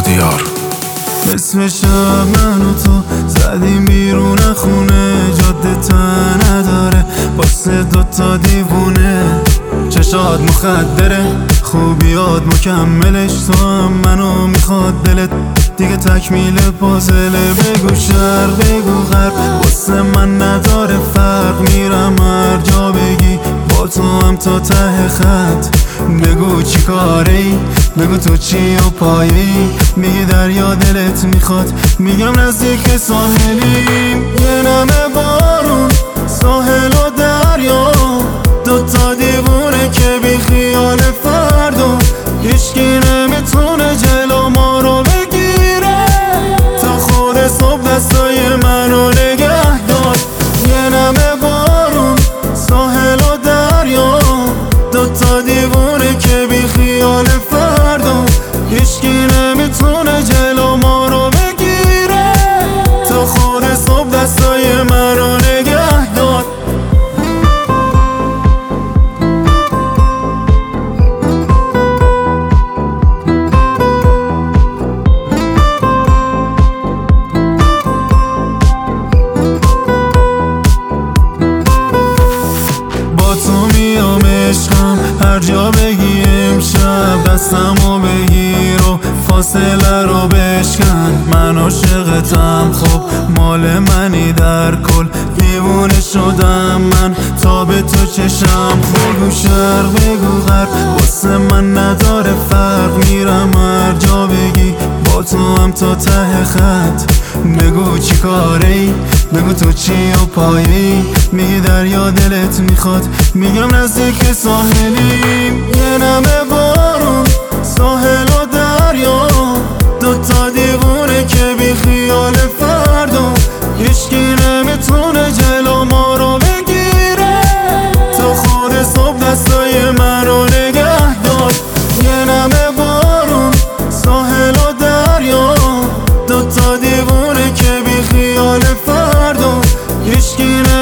شادیار. اسم شب من و تو زدیم بیرون خونه، جاده تن نداره واسه دوتا دیوونه. چشات مخدره خوبیات مکملش، تو هم منو میخواد دلت دیگه تکمیل پازله. بگو شرق بگو غرب واسه من نداره فرق، میرم هر جا بگی با تو هم تا ته خط. بگو چی کاری بگو تو چی و پایی، میگی دریا دلت میخواد میگم نزدیک ساحلیم. یه نمه بارون ساحل و دریا، دوتا دیوونه که بی خیال فردا. هیچکی نمیتونه جلو ما رو بگیره، تا خود صبح دستای منو نگه دار. یه نمه بارون ساحل و دریا، دوتا دیوونه که بی خیال فردا. هیچکی نمیتونه جلو ما رو بگیره، تا خود صبح دستای منو نگه دار. هر جا بگی امشب دستمو بگیر و فاصله رو بشکن. من عاشقتم خب مال منی در کل، دیوونه شدم من تا به تو چشم. بگو شرق بگو غرب واسه من نداره فرق، میرم هر جا بگی با تو هم تا ته خط. بگو چی کاری بگو تو چی و پایی، میگی دریا دلت میخواد میگم نزدیک ساحلیم. یه نمه بارون ساحل و دریا، دوتا دیوونه که بی خیال فردا. هیچکی نمیتونه جلو ما رو بگیره، تا خود صبح دستای منو نگه دار. یه نمه بارون ساحل و دریا، دوتا دیوونه که بی خیال فردا. هیچکی